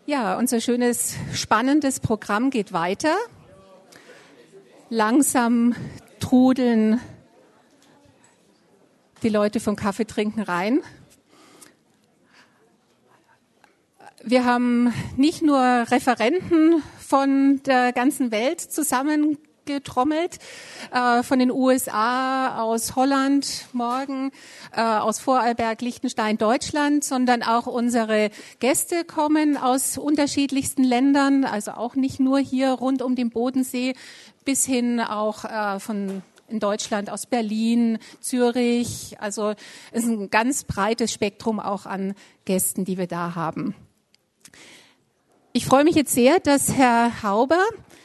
Ja, unser schönes, spannendes Programm geht weiter. Langsam trudeln die Leute vom Kaffeetrinken rein. Wir haben nicht nur Referenten von der ganzen Welt zusammengetrommelt, von den USA, aus Holland morgen, aus Vorarlberg, Liechtenstein, Deutschland, sondern auch unsere Gäste kommen aus unterschiedlichsten Ländern, also auch nicht nur hier rund um den Bodensee, bis hin auch von in Deutschland, aus Berlin, Zürich. Also es ist ein ganz breites Spektrum auch an Gästen, die wir da haben. Ich freue mich jetzt sehr, dass Herr Hauber,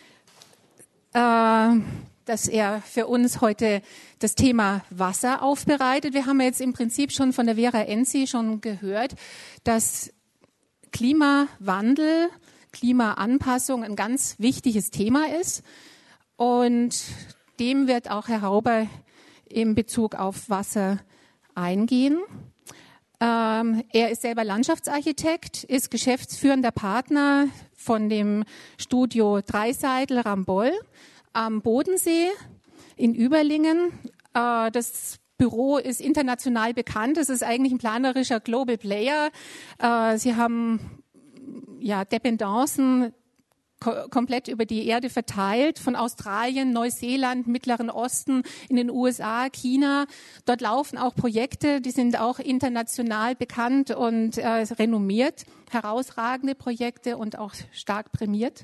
dass er für uns heute das Thema Wasser aufbereitet. Wir haben jetzt im Prinzip schon von der Vera Enzi schon gehört, dass Klimawandel, Klimaanpassung ein ganz wichtiges Thema ist. Und dem wird auch Herr Hauber in Bezug auf Wasser eingehen. Er ist selber Landschaftsarchitekt, ist geschäftsführender Partner von dem Studio Dreiseitel Ramboll am Bodensee in Überlingen. Das Büro ist international bekannt. Es ist eigentlich ein planerischer Global Player. Sie haben Dependancen komplett über die Erde verteilt, von Australien, Neuseeland, Mittleren Osten, in den USA, China. Dort laufen auch Projekte, die sind auch international bekannt und renommiert, herausragende Projekte und auch stark prämiert.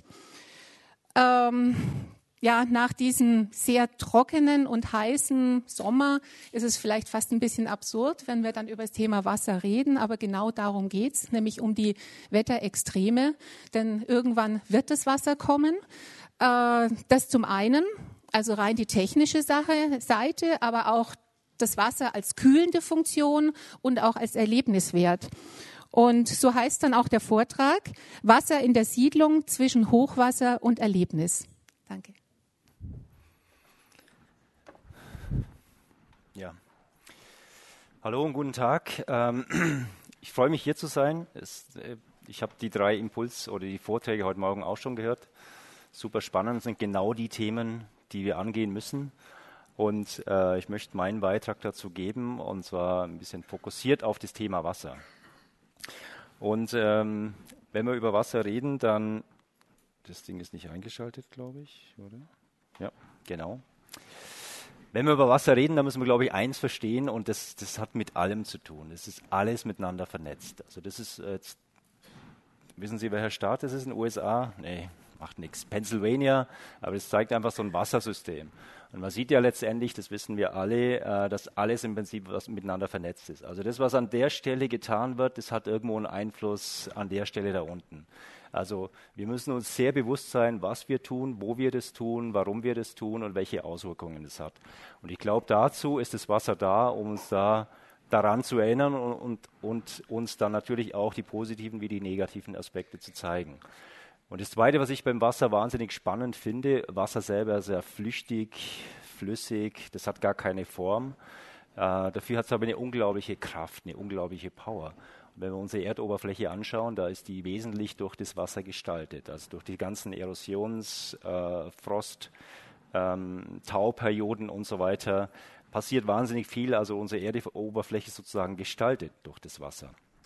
Nach diesem sehr trockenen und heißen Sommer ist es vielleicht fast ein bisschen absurd, wenn wir dann über das Thema Wasser reden, aber genau darum geht's, nämlich um die Wetterextreme, denn irgendwann wird das Wasser kommen. Das zum einen, also rein die technische Seite, aber auch das Wasser als kühlende Funktion und auch als Erlebniswert. Und so heißt dann auch der Vortrag, Wasser in der Siedlung zwischen Hochwasser und Erlebnis. Danke. Ja, hallo und guten Tag. Ich freue mich, hier zu sein. Ich habe die 3 oder die Vorträge heute Morgen auch schon gehört. Super spannend, sind genau die Themen, die wir angehen müssen. Und ich möchte meinen Beitrag dazu geben, und zwar ein bisschen fokussiert auf das Thema Wasser. Und wenn wir über Wasser reden, dann, das Ding ist nicht eingeschaltet, glaube ich, oder? Ja, genau. Wenn wir über Wasser reden, dann müssen wir, glaube ich, eins verstehen, und das hat mit allem zu tun. Es ist alles miteinander vernetzt. Also das ist jetzt, wissen Sie, welcher Staat das ist in den USA? Nee, macht nichts. Pennsylvania, aber das zeigt einfach so ein Wassersystem. Und man sieht ja letztendlich, das wissen wir alle, dass alles im Prinzip was miteinander vernetzt ist. Also das, was an der Stelle getan wird, das hat irgendwo einen Einfluss an der Stelle da unten. Also wir müssen uns sehr bewusst sein, was wir tun, wo wir das tun, warum wir das tun und welche Auswirkungen es hat. Und ich glaube, dazu ist das Wasser da, um uns daran zu erinnern und uns dann natürlich auch die positiven wie die negativen Aspekte zu zeigen. Und das Zweite, was ich beim Wasser wahnsinnig spannend finde, Wasser selber ist sehr flüchtig, flüssig, das hat gar keine Form. Dafür hat es aber eine unglaubliche Kraft, eine unglaubliche Power. Wenn wir unsere Erdoberfläche anschauen, da ist die wesentlich durch das Wasser gestaltet, also durch die ganzen Erosions-, Frost-, Tauperioden und so weiter, passiert wahnsinnig viel, also unsere Erdoberfläche sozusagen gestaltet durch das Wasser.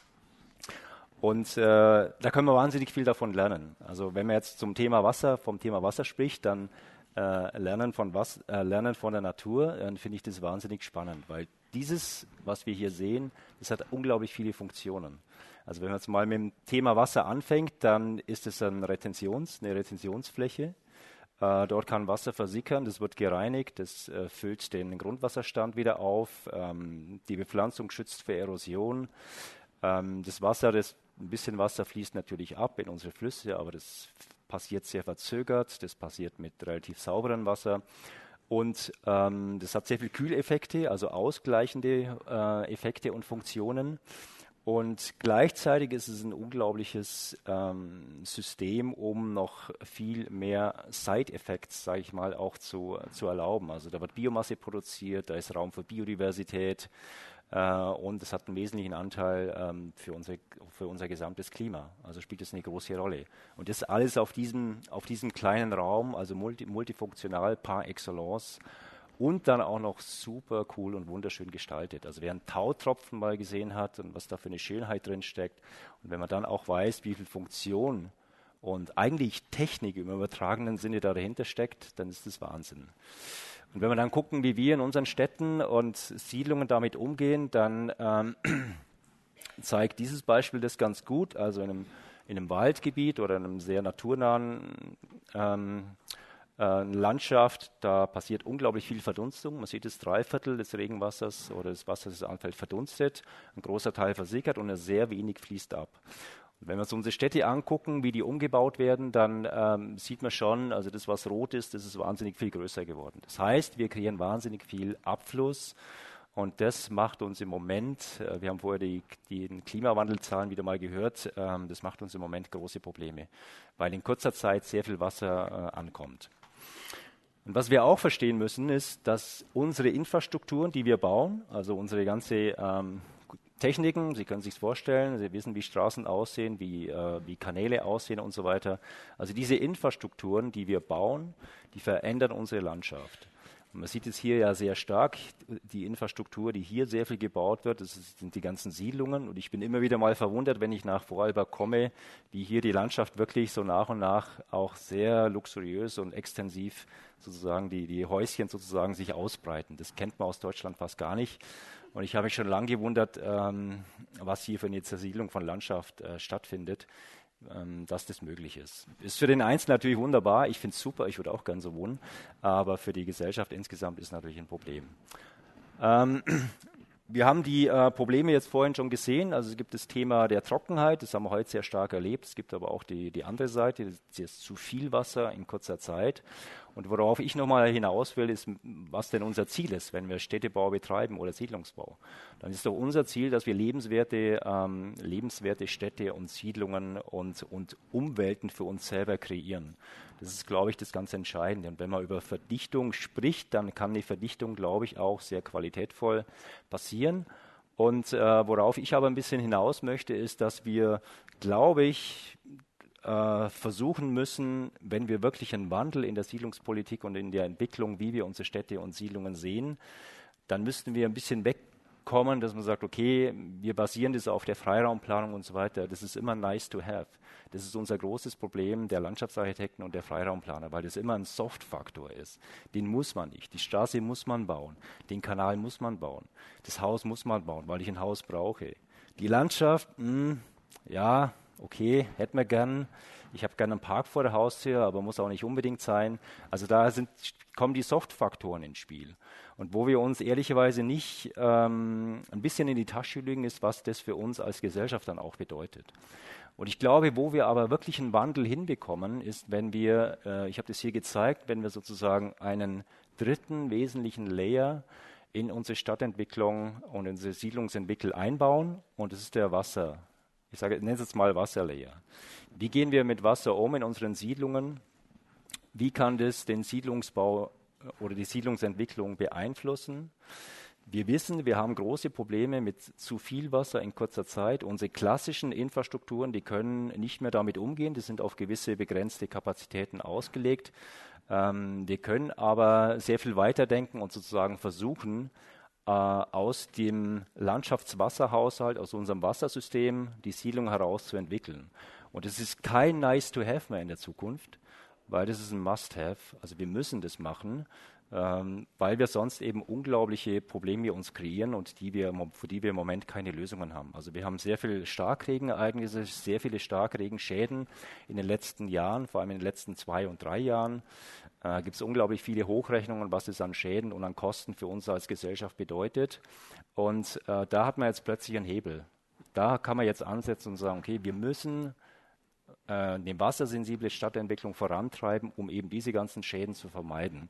Und da können wir wahnsinnig viel davon lernen. Also wenn man jetzt vom Thema Wasser spricht, dann lernen von der Natur, dann finde ich das wahnsinnig spannend, weil dieses, was wir hier sehen, das hat unglaublich viele Funktionen. Also wenn man jetzt mal mit dem Thema Wasser anfängt, dann ist es eine Retentionsfläche. Dort kann Wasser versickern, das wird gereinigt, das füllt den Grundwasserstand wieder auf, die Bepflanzung schützt vor Erosion. Ein bisschen Wasser fließt natürlich ab in unsere Flüsse, aber das passiert sehr verzögert, das passiert mit relativ sauberem Wasser. Und das hat sehr viele Kühleffekte, also ausgleichende Effekte und Funktionen. Und gleichzeitig ist es ein unglaubliches System, um noch viel mehr Side-Effects, sage ich mal, auch zu erlauben. Also da wird Biomasse produziert, da ist Raum für Biodiversität. und es hat einen wesentlichen Anteil für unser gesamtes Klima. Also spielt es eine große Rolle. Und das alles auf diesem kleinen Raum, also multifunktional par excellence und dann auch noch super cool und wunderschön gestaltet. Also wer einen Tautropfen mal gesehen hat und was da für eine Schönheit drin steckt und wenn man dann auch weiß, wie viel Funktion und eigentlich Technik im übertragenen Sinne da dahinter steckt, dann ist das Wahnsinn. Und wenn wir dann gucken, wie wir in unseren Städten und Siedlungen damit umgehen, dann zeigt dieses Beispiel das ganz gut. Also in einem Waldgebiet oder in einem sehr naturnahen Landschaft, da passiert unglaublich viel Verdunstung. Man sieht, das 3/4 des Regenwassers oder des Wassers, das anfällt, verdunstet. Ein großer Teil versickert und sehr wenig fließt ab. Und wenn wir uns unsere Städte angucken, wie die umgebaut werden, dann sieht man schon, also das, was rot ist, das ist wahnsinnig viel größer geworden. Das heißt, wir kreieren wahnsinnig viel Abfluss. Und das macht uns im Moment, wir haben vorher die Klimawandelzahlen wieder mal gehört, das macht uns im Moment große Probleme, weil in kurzer Zeit sehr viel Wasser ankommt. Und was wir auch verstehen müssen, ist, dass unsere Infrastrukturen, die wir bauen, also unsere ganze Techniken, Sie können sich vorstellen, Sie wissen, wie Straßen aussehen, wie Kanäle aussehen und so weiter. Also diese Infrastrukturen, die wir bauen, die verändern unsere Landschaft. Und man sieht es hier ja sehr stark, die Infrastruktur, die hier sehr viel gebaut wird, das sind die ganzen Siedlungen. Und ich bin immer wieder mal verwundert, wenn ich nach Vorarlberg komme, wie hier die Landschaft wirklich so nach und nach auch sehr luxuriös und extensiv sozusagen die Häuschen sozusagen sich ausbreiten. Das kennt man aus Deutschland fast gar nicht. Und ich habe mich schon lange gewundert, was hier für eine Zersiedlung von Landschaft stattfindet, dass das möglich ist. Ist für den Einzelnen natürlich wunderbar. Ich finde es super, ich würde auch gern so wohnen. Aber für die Gesellschaft insgesamt ist natürlich ein Problem. Wir haben die Probleme jetzt vorhin schon gesehen. Also es gibt das Thema der Trockenheit, das haben wir heute sehr stark erlebt. Es gibt aber auch die andere Seite, das ist zu viel Wasser in kurzer Zeit. Und worauf ich nochmal hinaus will, ist, was denn unser Ziel ist, wenn wir Städtebau betreiben oder Siedlungsbau. Dann ist doch unser Ziel, dass wir lebenswerte Städte und Siedlungen und Umwelten für uns selber kreieren. Das ist, glaube ich, das ganz Entscheidende. Und wenn man über Verdichtung spricht, dann kann die Verdichtung, glaube ich, auch sehr qualitätvoll passieren. Und worauf ich aber ein bisschen hinaus möchte, ist, dass wir, glaube ich, versuchen müssen, wenn wir wirklich einen Wandel in der Siedlungspolitik und in der Entwicklung, wie wir unsere Städte und Siedlungen sehen, dann müssten wir ein bisschen wegkommen, dass man sagt, okay, wir basieren das auf der Freiraumplanung und so weiter. Das ist immer nice to have. Das ist unser großes Problem der Landschaftsarchitekten und der Freiraumplaner, weil das immer ein Soft-Faktor ist. Den muss man nicht. Die Straße muss man bauen. Den Kanal muss man bauen. Das Haus muss man bauen, weil ich ein Haus brauche. Die Landschaft, ja, okay, hätten wir gern. Ich habe gerne einen Park vor der Haustür, aber muss auch nicht unbedingt sein. Also da kommen die Soft-Faktoren ins Spiel. Und wo wir uns ehrlicherweise nicht ein bisschen in die Tasche lügen, ist, was das für uns als Gesellschaft dann auch bedeutet. Und ich glaube, wo wir aber wirklich einen Wandel hinbekommen, ist, wenn wir, ich habe das hier gezeigt, wenn wir sozusagen einen dritten wesentlichen Layer in unsere Stadtentwicklung und in unsere Siedlungsentwicklung einbauen, und das ist der Wasser. Ich nenne es jetzt mal Wasserlayer. Wie gehen wir mit Wasser um in unseren Siedlungen? Wie kann das den Siedlungsbau oder die Siedlungsentwicklung beeinflussen? Wir wissen, wir haben große Probleme mit zu viel Wasser in kurzer Zeit. Unsere klassischen Infrastrukturen, die können nicht mehr damit umgehen. Die sind auf gewisse begrenzte Kapazitäten ausgelegt. Wir können aber sehr viel weiterdenken und sozusagen versuchen, aus dem Landschaftswasserhaushalt, aus unserem Wassersystem, die Siedlung herauszuentwickeln. Und es ist kein Nice-to-have mehr in der Zukunft, weil das ist ein Must-have. Also wir müssen das machen, weil wir sonst eben unglaubliche Probleme uns kreieren und für die wir im Moment keine Lösungen haben. Also wir haben sehr viele Starkregenereignisse, sehr viele Starkregenschäden in den letzten Jahren, vor allem in den letzten 2 und 3 Jahren. Gibt es unglaublich viele Hochrechnungen, was es an Schäden und an Kosten für uns als Gesellschaft bedeutet. Und da hat man jetzt plötzlich einen Hebel. Da kann man jetzt ansetzen und sagen, okay, wir müssen eine wassersensible Stadtentwicklung vorantreiben, um eben diese ganzen Schäden zu vermeiden.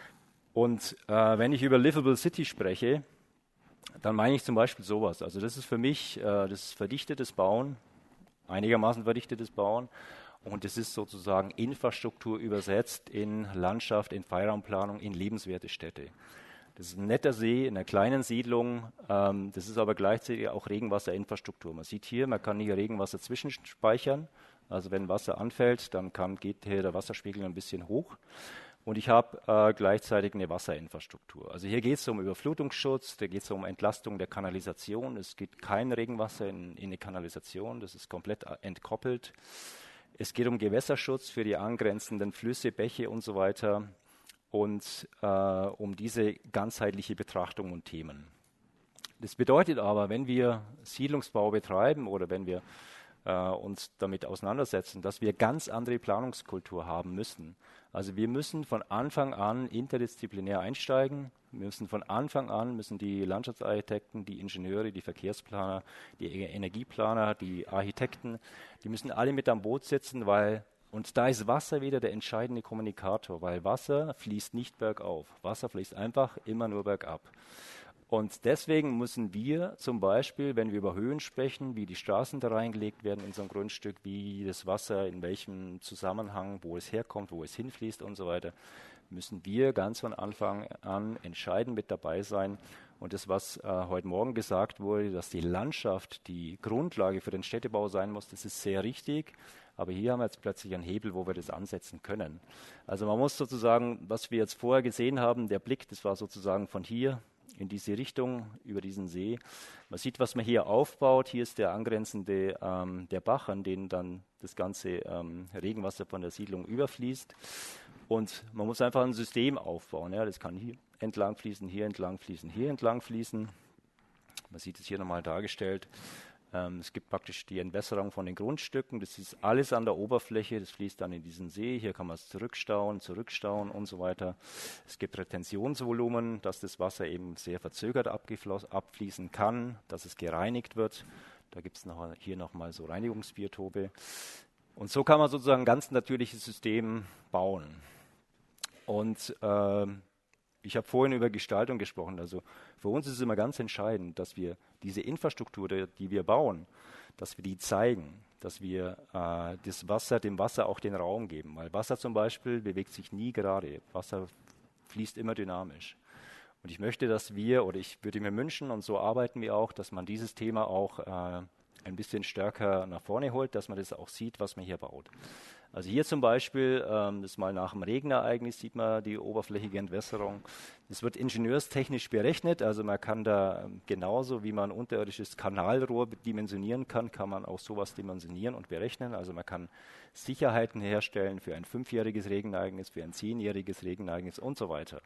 Und wenn ich über Livable City spreche, dann meine ich zum Beispiel sowas. Also das ist für mich das ist verdichtetes Bauen, einigermaßen verdichtetes Bauen. Und es ist sozusagen Infrastruktur übersetzt in Landschaft, in Freiraumplanung, in lebenswerte Städte. Das ist ein netter See in einer kleinen Siedlung. Das ist aber gleichzeitig auch Regenwasserinfrastruktur. Man sieht hier, man kann hier Regenwasser zwischenspeichern. Also wenn Wasser anfällt, dann geht hier der Wasserspiegel ein bisschen hoch. Und ich habe gleichzeitig eine Wasserinfrastruktur. Also hier geht es um Überflutungsschutz, da geht es um Entlastung der Kanalisation. Es geht kein Regenwasser in eine Kanalisation, das ist komplett entkoppelt. Es geht um Gewässerschutz für die angrenzenden Flüsse, Bäche und so weiter und um diese ganzheitliche Betrachtung und Themen. Das bedeutet aber, wenn wir Siedlungsbau betreiben oder wenn wir uns damit auseinandersetzen, dass wir ganz andere Planungskultur haben müssen. Also wir müssen von Anfang an interdisziplinär einsteigen. Wir müssen von Anfang an, müssen die Landschaftsarchitekten, die Ingenieure, die Verkehrsplaner, die Energieplaner, die Architekten, die müssen alle mit am Boot sitzen, und da ist Wasser wieder der entscheidende Kommunikator, weil Wasser fließt nicht bergauf. Wasser fließt einfach immer nur bergab. Und deswegen müssen wir zum Beispiel, wenn wir über Höhen sprechen, wie die Straßen da reingelegt werden in so ein Grundstück, wie das Wasser, in welchem Zusammenhang, wo es herkommt, wo es hinfließt und so weiter, müssen wir ganz von Anfang an entscheidend mit dabei sein. Und das, was heute Morgen gesagt wurde, dass die Landschaft die Grundlage für den Städtebau sein muss, das ist sehr richtig. Aber hier haben wir jetzt plötzlich einen Hebel, wo wir das ansetzen können. Also man muss sozusagen, was wir jetzt vorher gesehen haben, der Blick, das war sozusagen von hier in diese Richtung, über diesen See. Man sieht, was man hier aufbaut. Hier ist der angrenzende der Bach, an den dann das ganze Regenwasser von der Siedlung überfließt. Und man muss einfach ein System aufbauen. Ja. Das kann hier entlang fließen, hier entlang fließen, hier entlang fließen. Man sieht es hier nochmal dargestellt. Es gibt praktisch die Entwässerung von den Grundstücken. Das ist alles an der Oberfläche. Das fließt dann in diesen See. Hier kann man es zurückstauen und so weiter. Es gibt Retentionsvolumen, dass das Wasser eben sehr verzögert abfließen kann, dass es gereinigt wird. Da gibt es hier nochmal so Reinigungsbiotope. Und so kann man sozusagen ein ganz natürliches System bauen. Und ich habe vorhin über Gestaltung gesprochen. Also für uns ist es immer ganz entscheidend, dass wir diese Infrastruktur, die wir bauen, dass wir die zeigen, dass wir dem Wasser auch den Raum geben. Weil Wasser zum Beispiel bewegt sich nie gerade. Wasser fließt immer dynamisch. Und ich möchte, ich würde mir wünschen, und so arbeiten wir auch, dass man dieses Thema auch ein bisschen stärker nach vorne holt, dass man das auch sieht, was man hier baut. Also hier zum Beispiel, das mal nach dem Regenereignis sieht man die oberflächige Entwässerung. Das wird ingenieurstechnisch berechnet, also man kann da genauso wie man unterirdisches Kanalrohr dimensionieren kann, kann man auch sowas dimensionieren und berechnen. Also man kann Sicherheiten herstellen für ein 5-jähriges Regenereignis, für ein 10-jähriges Regenereignis und so weiter.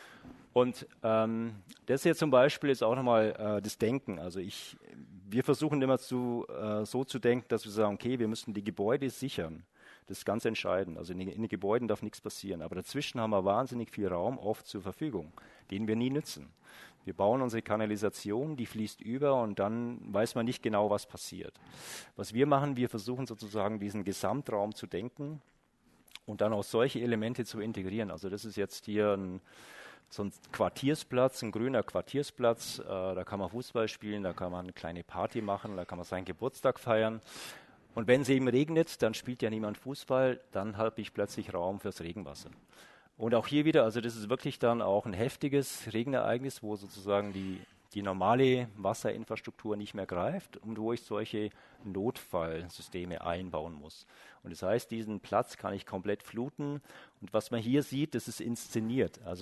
Und das hier zum Beispiel ist auch nochmal das Denken. Also wir versuchen immer so zu denken, dass wir sagen, okay, wir müssen die Gebäude sichern. Das ist ganz entscheidend. Also in den Gebäuden darf nichts passieren. Aber dazwischen haben wir wahnsinnig viel Raum oft zur Verfügung, den wir nie nutzen. Wir bauen unsere Kanalisation, die fließt über und dann weiß man nicht genau, was passiert. Was wir machen, wir versuchen sozusagen diesen Gesamtraum zu denken und dann auch solche Elemente zu integrieren. Also das ist jetzt hier so ein Quartiersplatz, ein grüner Quartiersplatz. Da kann man Fußball spielen, da kann man eine kleine Party machen, da kann man seinen Geburtstag feiern. Und wenn es eben regnet, dann spielt ja niemand Fußball, dann habe ich plötzlich Raum fürs Regenwasser. Und auch hier wieder, also das ist wirklich dann auch ein heftiges Regenereignis, wo sozusagen die normale Wasserinfrastruktur nicht mehr greift und wo ich solche Notfallsysteme einbauen muss. Und das heißt, diesen Platz kann ich komplett fluten. Und was man hier sieht, das ist inszeniert. Also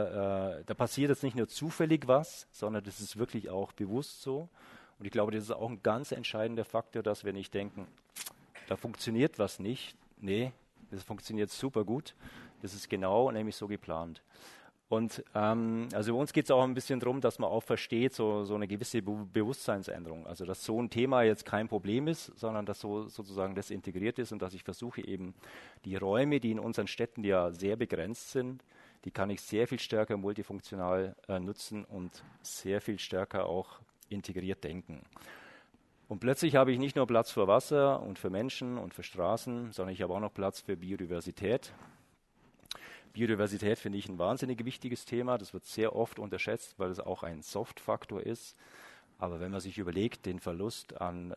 da passiert jetzt nicht nur zufällig was, sondern das ist wirklich auch bewusst so. Und ich glaube, das ist auch ein ganz entscheidender Faktor, dass wir nicht denken, da funktioniert was nicht. Nee, das funktioniert super gut. Das ist genau nämlich so geplant. Und also bei uns geht es auch ein bisschen darum, dass man auch versteht, so eine gewisse Bewusstseinsänderung. Also dass so ein Thema jetzt kein Problem ist, sondern dass sozusagen das integriert ist und dass ich versuche eben die Räume, die in unseren Städten ja sehr begrenzt sind, die kann ich sehr viel stärker multifunktional nutzen und sehr viel stärker auch integriert denken. Und plötzlich habe ich nicht nur Platz für Wasser und für Menschen und für Straßen, sondern ich habe auch noch Platz für Biodiversität. Biodiversität finde ich ein wahnsinnig wichtiges Thema. Das wird sehr oft unterschätzt, weil es auch ein Soft-Faktor ist. Aber wenn man sich überlegt, den Verlust an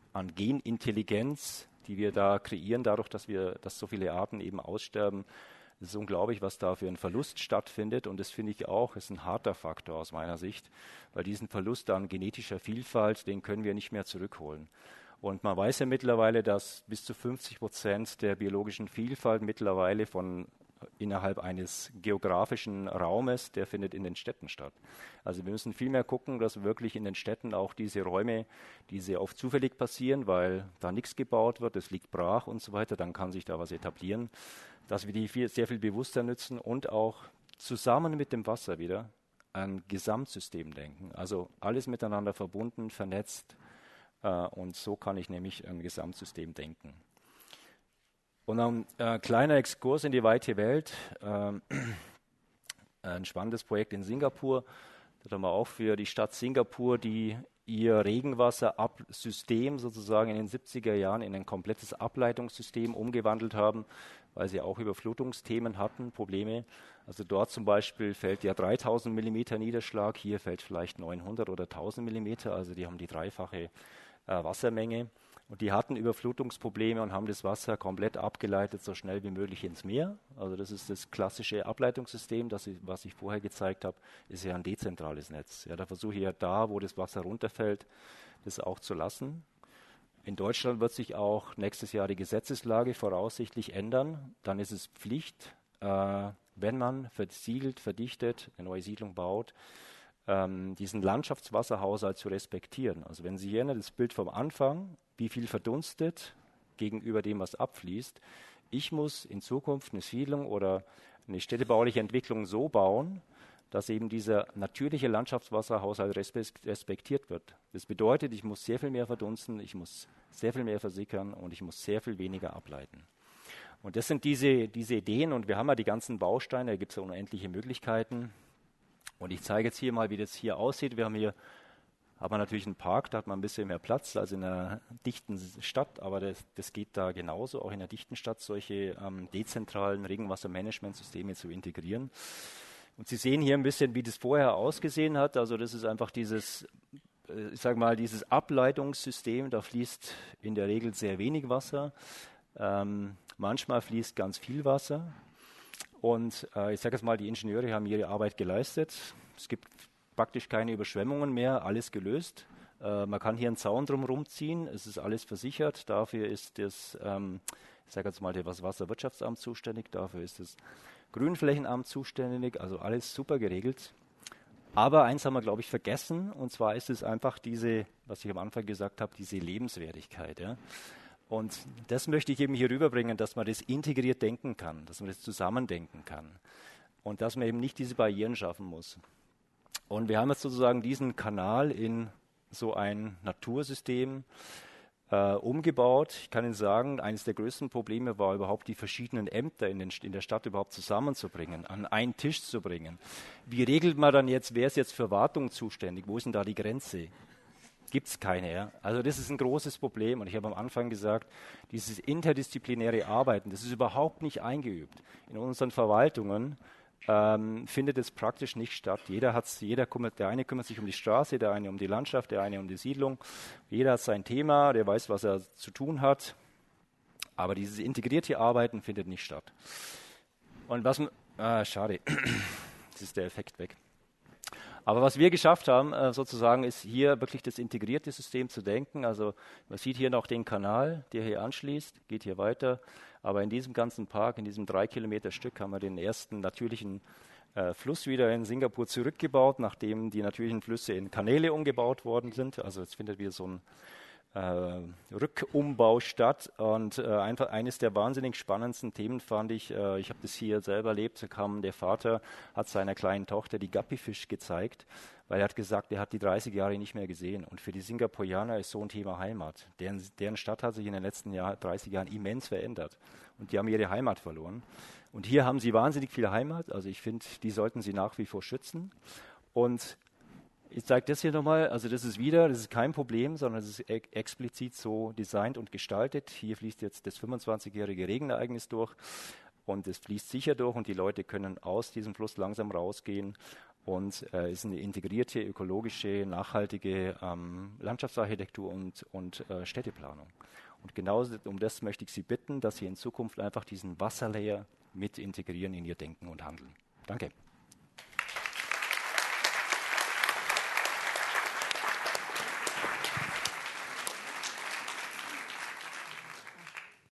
Genintelligenz, die wir da kreieren, dadurch, dass so viele Arten eben aussterben, Es ist unglaublich, was da für ein Verlust stattfindet und das finde ich auch, ist ein harter Faktor aus meiner Sicht, weil diesen Verlust an genetischer Vielfalt, den können wir nicht mehr zurückholen. Und man weiß ja mittlerweile, dass bis zu 50% der biologischen Vielfalt mittlerweile innerhalb eines geografischen Raumes, der findet in den Städten statt. Also wir müssen viel mehr gucken, dass wirklich in den Städten auch diese Räume, die sehr oft zufällig passieren, weil da nichts gebaut wird, es liegt brach und so weiter, dann kann sich da was etablieren, dass wir die sehr viel bewusster nutzen und auch zusammen mit dem Wasser wieder ein Gesamtsystem denken. Also alles miteinander verbunden, vernetzt und so kann ich nämlich ein Gesamtsystem denken. Und ein kleiner Exkurs in die weite Welt. Ein spannendes Projekt in Singapur. Da haben wir auch für die Stadt Singapur, die ihr Regenwassersystem sozusagen in den 70er Jahren in ein komplettes Ableitungssystem umgewandelt haben, weil sie auch Überflutungsthemen hatten, Probleme. Also dort zum Beispiel fällt ja 3000 Millimeter Niederschlag, hier fällt vielleicht 900 oder 1000 Millimeter, also die haben die dreifache Wassermenge. Und die hatten Überflutungsprobleme und haben das Wasser komplett abgeleitet, so schnell wie möglich ins Meer. Also das ist das klassische Ableitungssystem, was ich vorher gezeigt habe, ist ja ein dezentrales Netz. Ja, da versuche ich ja da, wo das Wasser runterfällt, das auch zu lassen. In Deutschland wird sich auch nächstes Jahr die Gesetzeslage voraussichtlich ändern. Dann ist es Pflicht, wenn man versiegelt, verdichtet, eine neue Siedlung baut, diesen Landschaftswasserhaushalt zu respektieren. Also wenn Sie erinnern, das Bild vom Anfang, wie viel verdunstet gegenüber dem, was abfließt. Ich muss in Zukunft eine Siedlung oder eine städtebauliche Entwicklung so bauen, dass eben dieser natürliche Landschaftswasserhaushalt respektiert wird. Das bedeutet, ich muss sehr viel mehr verdunsten, ich muss sehr viel mehr versickern und ich muss sehr viel weniger ableiten. Und das sind diese Ideen und wir haben ja die ganzen Bausteine, da gibt es ja unendliche Möglichkeiten. Und ich zeige jetzt hier mal, wie das hier aussieht. Wir haben hier natürlich einen Park, da hat man ein bisschen mehr Platz als in einer dichten Stadt, aber das geht da genauso, auch in einer dichten Stadt solche dezentralen Regenwassermanagementsysteme zu integrieren. Und Sie sehen hier ein bisschen, wie das vorher ausgesehen hat. Also das ist einfach dieses, ich sage mal, dieses Ableitungssystem, da fließt in der Regel sehr wenig Wasser. Manchmal fließt ganz viel Wasser. Und ich sage jetzt mal, die Ingenieure haben ihre Arbeit geleistet. Es gibt praktisch keine Überschwemmungen mehr, alles gelöst. Man kann hier einen Zaun drumherum ziehen, es ist alles versichert. Dafür ist das, ich sage jetzt mal, das Wasserwirtschaftsamt zuständig, dafür ist das Grünflächenamt zuständig, also alles super geregelt. Aber eins haben wir, glaube ich, vergessen, und zwar ist es einfach diese, was ich am Anfang gesagt habe, diese Lebenswertigkeit. Ja? Und das möchte ich eben hier rüberbringen, dass man das integriert denken kann, dass man das zusammendenken kann und dass man eben nicht diese Barrieren schaffen muss. Und wir haben jetzt sozusagen diesen Kanal in so ein Natursystem umgebaut. Ich kann Ihnen sagen, eines der größten Probleme war überhaupt, die verschiedenen Ämter in der Stadt überhaupt zusammenzubringen, an einen Tisch zu bringen. Wie regelt man dann jetzt, wer ist jetzt für Wartung zuständig? Wo ist denn da die Grenze? Gibt es keine. Ja? Also das ist ein großes Problem und ich habe am Anfang gesagt, dieses interdisziplinäre Arbeiten, das ist überhaupt nicht eingeübt. In unseren Verwaltungen findet es praktisch nicht statt. Der eine kümmert sich um die Straße, der eine um die Landschaft, der eine um die Siedlung. Jeder hat sein Thema, der weiß, was er zu tun hat. Aber dieses integrierte Arbeiten findet nicht statt. Und schade, jetzt ist der Effekt weg. Aber was wir geschafft haben, sozusagen, ist hier wirklich das integrierte System zu denken. Also man sieht hier noch den Kanal, der hier anschließt, geht hier weiter. Aber in diesem ganzen Park, in diesem 3 Kilometer Stück, haben wir den ersten natürlichen Fluss wieder in Singapur zurückgebaut, nachdem die natürlichen Flüsse in Kanäle umgebaut worden sind. Also jetzt findet wieder so ein Rückumbau statt. Und einfach eines der wahnsinnig spannendsten Themen fand ich habe das hier selber erlebt, der Vater hat seiner kleinen Tochter die Guppyfish gezeigt, weil er hat gesagt, er hat die 30 Jahre nicht mehr gesehen. Und für die Singapurianer ist so ein Thema Heimat. Deren Stadt hat sich in den letzten 30 Jahren immens verändert. Und die haben ihre Heimat verloren. Und hier haben sie wahnsinnig viel Heimat. Also ich finde, die sollten sie nach wie vor schützen. Und ich zeige das hier nochmal, also das ist kein Problem, sondern es ist explizit so designt und gestaltet. Hier fließt jetzt das 25-jährige Regenereignis durch und es fließt sicher durch und die Leute können aus diesem Fluss langsam rausgehen und ist eine integrierte, ökologische, nachhaltige Landschaftsarchitektur und Städteplanung. Und genau um das möchte ich Sie bitten, dass Sie in Zukunft einfach diesen Wasserlayer mit integrieren in ihr Denken und Handeln. Danke.